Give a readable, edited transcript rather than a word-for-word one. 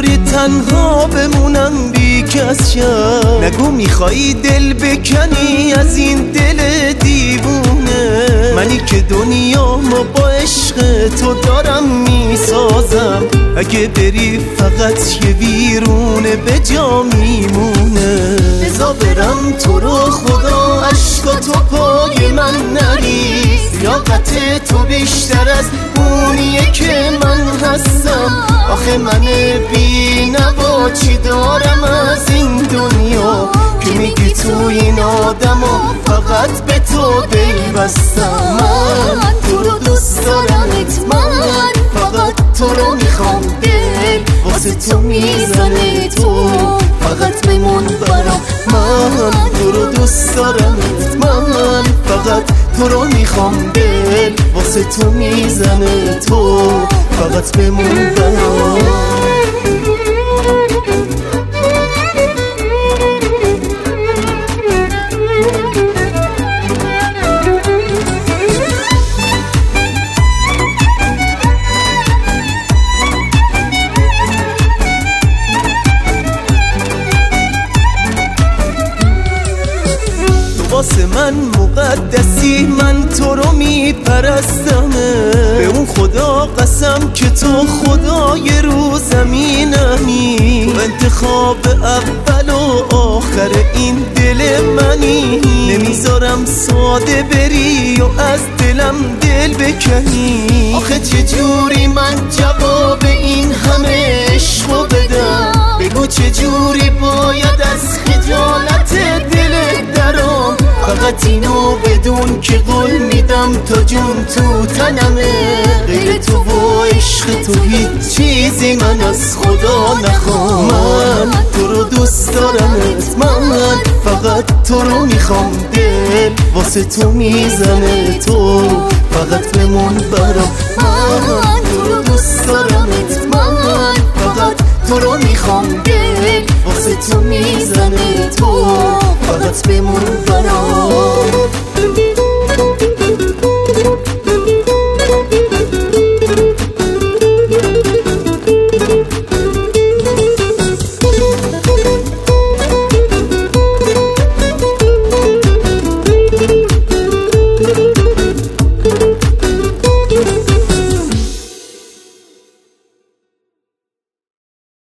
چجوری تنها بمونم بی کس شم؟ نگو میخوایی دل بکنی از این دل دیوونه، منی که دنیامو با عشق تو دارم میسازم، اگه بری فقط یه ویرونه به جا میمونه. بذار برم تو رو خدا عشقا تو پای من نریز، لیاقت تو بیشتر از اونیه که من هستم. آخه من بی نوا چی دارم از این دنیا که میگی تو این آدما فقط به تو دل بستم. من تو رو دوست دارمت، من فقط تو رو میخوام، دل واسه تو میزنه، تو فقط بمون برام. من تو رو دوست دارمت، من فقط تو رو میخوام، دل واسه تو میزنه، تو فقط بمون برام. واسه من مقدسی، من تو رو میپرستمه، به اون خدا قسم که تو خدای رو زمینمی، تو انتخاب اول و آخر این دل منی، نمیذارم ساده بری و از دلم دل بکنی. آخه چجوری من جواب این همه عشقو بدم؟ بگو چجوری باید از خجالت دل درام؟ فقط اینو بدون که قول میدم تا جون تو تنمه، غیر تو و عشق تو هیچ چیزی من از خدا نخوام. من تو رو دوست دارمت، من فقط تو رو میخوام، دل واسه تو میزنه، تو فقط بمون برام. من تو رو دوست دارمت، من فقط تو رو میخوام، دل واسه تو میزنه، تو فقط بمون برام.